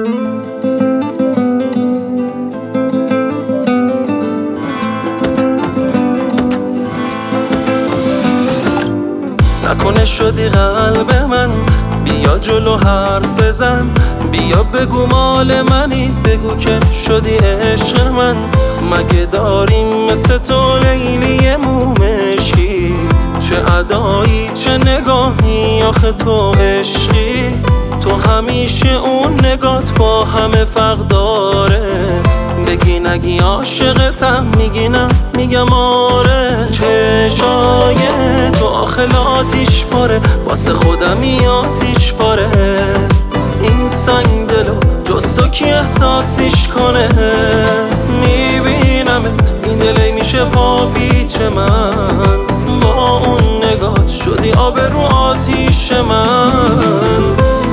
نکنه شدی قلب من، بیا جلو حرف بزن، بیا بگو مال منی، بگو که شدی عشق من. مگه داریم مثل تو لیلی مومشکی؟ چه ادایی چه نگاهی، آخه تو عشقی. تو همیشه اون نگات با همه فرق داره، بگی نگی عاشقتم، میگی نه میگم آره. چشای تو آخه آتیش پاره، واسه خودمی آتیش پاره. این سنگ دلو جز تو کی احساسیش کنه؟ میبینمت این دلی میشه پا پیچ من، با اون نگات شدی آب رو آتیش من.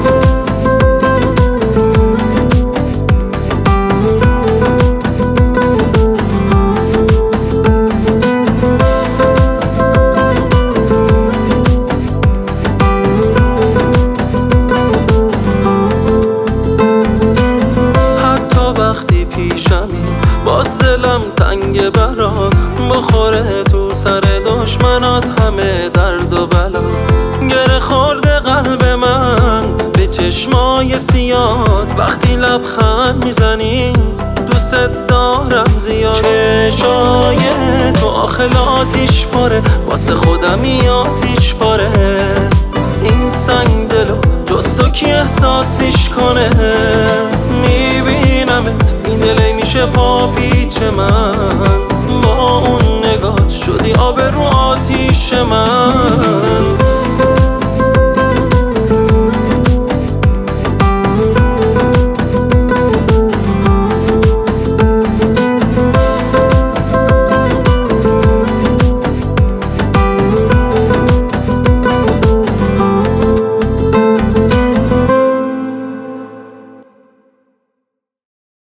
وقتی پیشمی باز دلم تنگ برات، بخوره تو سر دشمنات همه درد و بلا. گره خورده قلب من به چشمای سیاد، وقتی لبخند میزنی دوست دارم زیاد. چشای تو آخه آتیش پاره، واسه خودمی آتیش پاره. این سنگ دلو جز تو کی احساسیش کنه؟ میبینمت این دلی میشه پا پیچ من، با اون نگات شدی آب رو آتیش من.